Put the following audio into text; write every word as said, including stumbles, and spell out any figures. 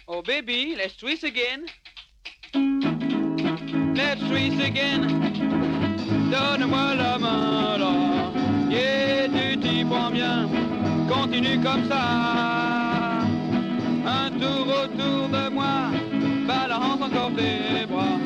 Oh baby, let's twist again. Let's twist again. Donne-moi la main là. Yeah, tu t'y prends bien. Continue comme ça. Un tour autour de moi. Balance encore tes bras.